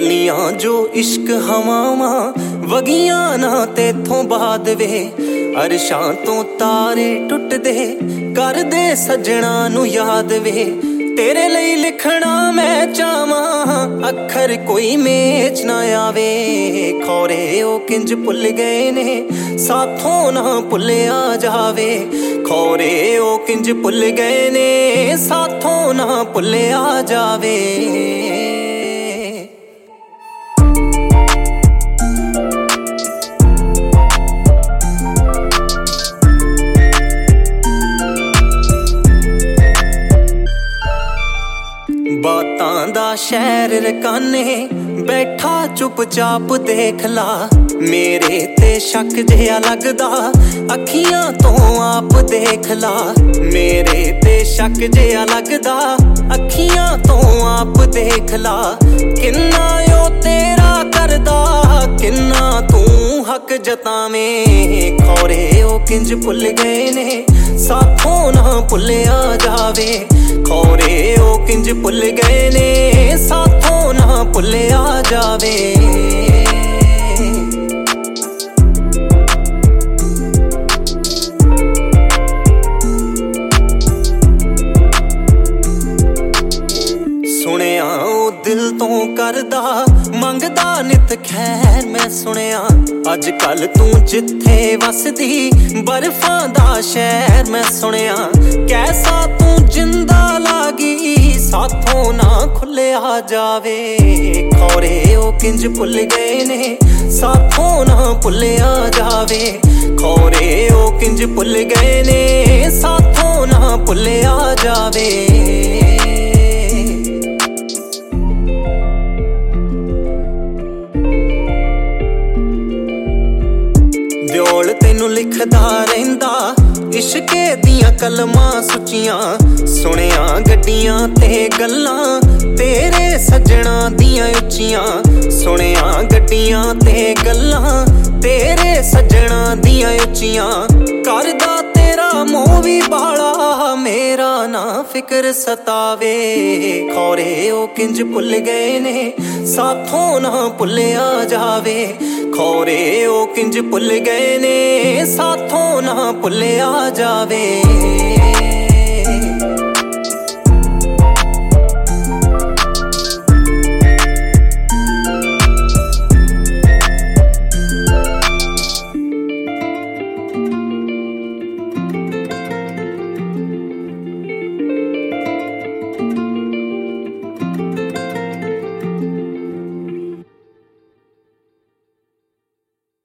चलियां जो इश्क हवावां वगियां ना तेथों बाद वे अरशां तो तारे टुटदे कर दे सजना नू याद वे तेरे लिए लिखना मैं चावां अखर कोई मेच ना आवे खौरे ओ किंज भुल गए ने साथों ना भुलिया जावे खौरे ओ किंज भुल गए ने साथों ना भुलिया जावे। बातां दा शहर रकाने बैठा चुपचाप देख ला मेरे ते शक जिहा लगदा अखियां तो आप देख ला मेरे ते शक जिहा लगदा अखियां तो आप देख ला किन्ना ओ तेरा करदा किन्ना तू हक जतावें खौरे ओ किंज भुल गए ने साथों ना भुलिया जावे खौरे ओ किंज भुल गए ने साथों ना भुलिया जावे। सुनिया ओ दिल तो करदा मंगदा नित खैर मैं सुनिया अज कल तू जिथे वसदी बर्फां दा शहर मैं सुनिया कैसा तू जिंदा लागी साथों ना खुलिया जावे खौरे ओ किंज भुल गए ने साथों ना भुलिया जावे खौरे ओ किंज भुल गए ने साथों ना भुलिया जावे। दियोल तेनू लिखदा रहिंदा इश्के दियां कलमां सुचियां सुनिया गड्डियां ते गल्लां तेरे सजना दियां उच्चियां सुनिया गड्डियां ते गल्लां तेरे सजना दियां उच्चियां करदा तेरा मोह भी बाला मेरा ना फिकर सतावे खौरे ओ किंज भुल गए ने साथों ना भुलिया जावे खौरे ओ किंज भुल गए ने साथों ना भुलिया जावे।